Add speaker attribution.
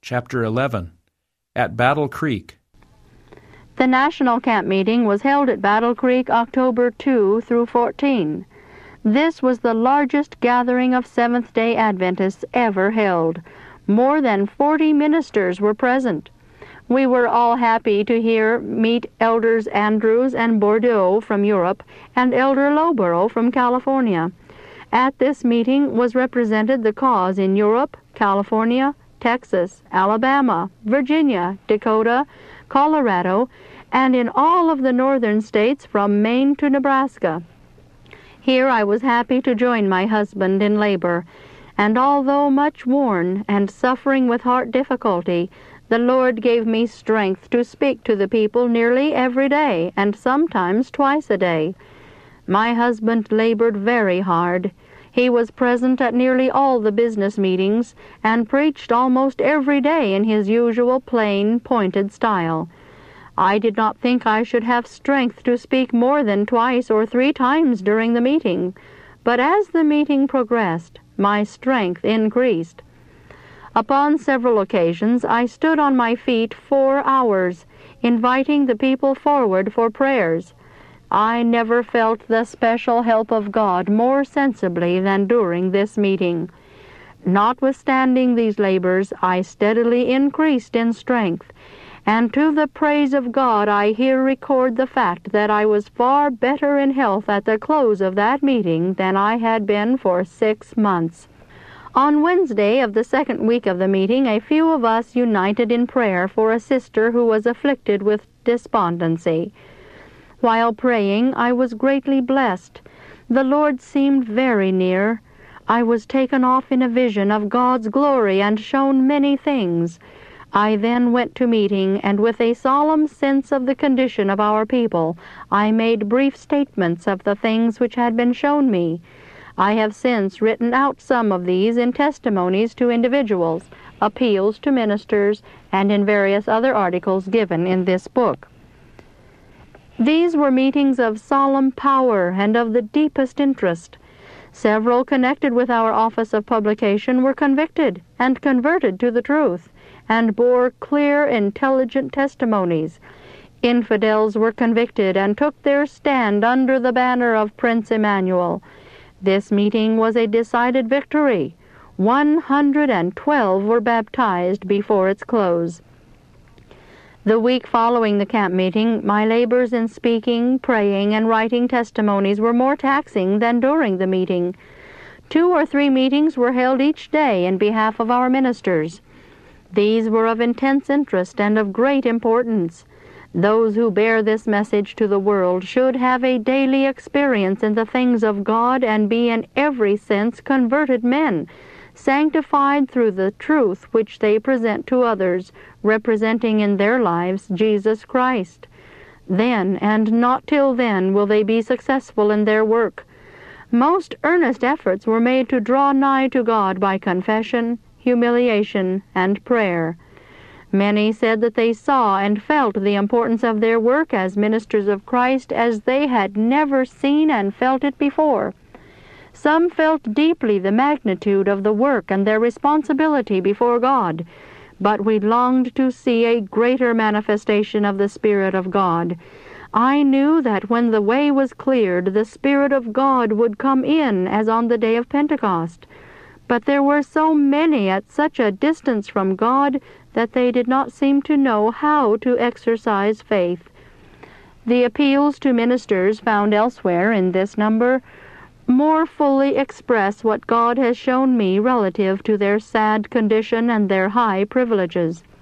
Speaker 1: Chapter 11. At Battle Creek.
Speaker 2: The National Camp Meeting was held at Battle Creek October 2 through 14. This was the largest gathering of Seventh-day Adventists ever held. More than 40 ministers were present. We were all happy to meet Elders Andrews and Bordeaux from Europe and Elder Lowborough from California. At this meeting was represented the cause in Europe, California, Texas, Alabama, Virginia, Dakota, Colorado, and in all of the northern states from Maine to Nebraska. Here I was happy to join my husband in labor, and although much worn and suffering with heart difficulty, the Lord gave me strength to speak to the people nearly every day, and sometimes twice a day. My husband labored very hard. He was present at nearly all the business meetings, and preached almost every day in his usual plain, pointed style. I did not think I should have strength to speak more than twice or 3 times during the meeting, but as the meeting progressed, my strength increased. Upon several occasions I stood on my feet 4 hours, inviting the people forward for prayers. I never felt the special help of God more sensibly than during this meeting. Notwithstanding these labors, I steadily increased in strength, and to the praise of God I here record the fact that I was far better in health at the close of that meeting than I had been for 6 months. On Wednesday of the 2nd week of the meeting, a few of us united in prayer for a sister who was afflicted with despondency. While praying, I was greatly blessed. The Lord seemed very near. I was taken off in a vision of God's glory and shown many things. I then went to meeting, and with a solemn sense of the condition of our people, I made brief statements of the things which had been shown me. I have since written out some of these in testimonies to individuals, appeals to ministers, and in various other articles given in this book. These were meetings of solemn power and of the deepest interest. Several connected with our office of publication were convicted and converted to the truth, and bore clear, intelligent testimonies. Infidels were convicted and took their stand under the banner of Prince Emmanuel. This meeting was a decided victory. 112 were baptized before its close. The week following the camp meeting, my labors in speaking, praying, and writing testimonies were more taxing than during the meeting. 2 or 3 meetings were held each day in behalf of our ministers. These were of intense interest and of great importance. Those who bear this message to the world should have a daily experience in the things of God and be in every sense converted men, sanctified through the truth which they present to others, representing in their lives Jesus Christ. Then, and not till then, will they be successful in their work. Most earnest efforts were made to draw nigh to God by confession, humiliation, and prayer. Many said that they saw and felt the importance of their work as ministers of Christ as they had never seen and felt it before. Some felt deeply the magnitude of the work and their responsibility before God, but we longed to see a greater manifestation of the Spirit of God. I knew that when the way was cleared, the Spirit of God would come in as on the day of Pentecost. But there were so many at such a distance from God that they did not seem to know how to exercise faith. The appeals to ministers found elsewhere in this number more fully express what God has shown me relative to their sad condition and their high privileges.